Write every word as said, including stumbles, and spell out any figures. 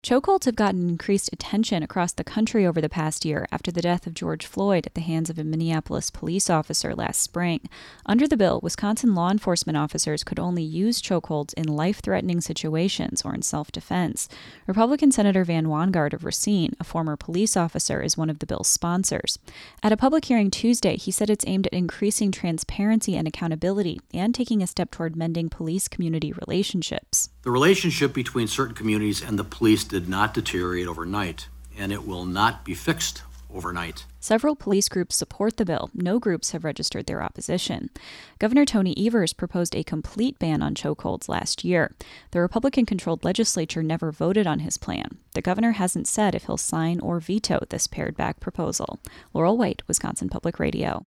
Chokeholds have gotten increased attention across the country over the past year after the death of George Floyd at the hands of a Minneapolis police officer last spring. Under the bill, Wisconsin law enforcement officers could only use chokeholds in life-threatening situations or in self-defense. Republican Senator Van Wanggaard of Racine, a former police officer, is one of the bill's sponsors. At a public hearing Tuesday, he said it's aimed at increasing transparency and accountability and taking a step toward mending police-community relationships. The relationship between certain communities and the police did not deteriorate overnight, and it will not be fixed overnight. Several police groups support the bill. No groups have registered their opposition. Governor Tony Evers proposed a complete ban on chokeholds last year. The Republican-controlled legislature never voted on his plan. The governor hasn't said if he'll sign or veto this pared-back proposal. Laurel White, Wisconsin Public Radio.